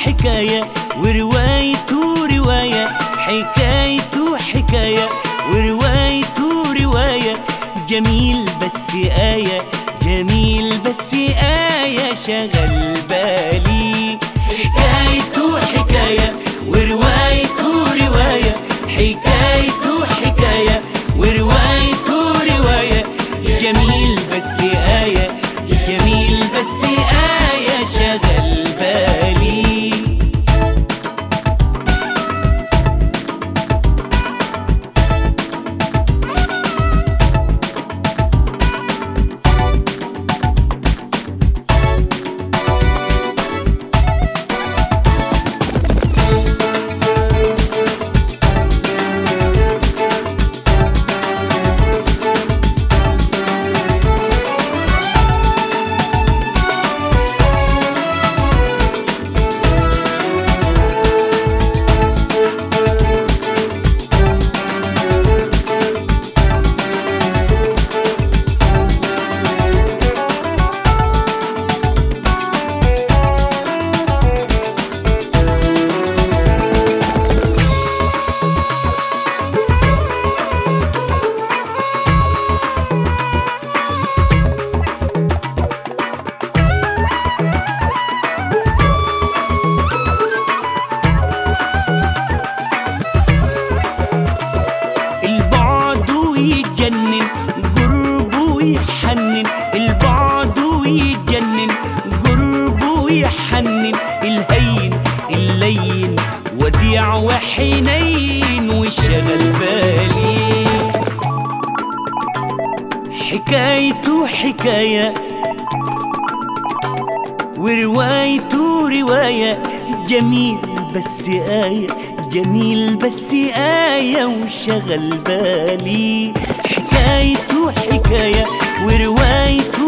حكاية وروايته رواية، حكايته حكاية وروايته رواية. جميل بس آية، جميل بس آية شغل بالي. حكايته حكاية وروايته رواية، حكايته حكاية وروايته رواية. جميل بس آية، جميل بس آية شغل بالي. يتجنن قربه يحنن، البعد ويتجنن قربه ويحنن. الهين اللين وديع وحنين وشغل بالي. حكايته حكاية وروايته رواية. جميل بس آية، جميل بس آية وشغل بالي. حكايته حكاية وروايته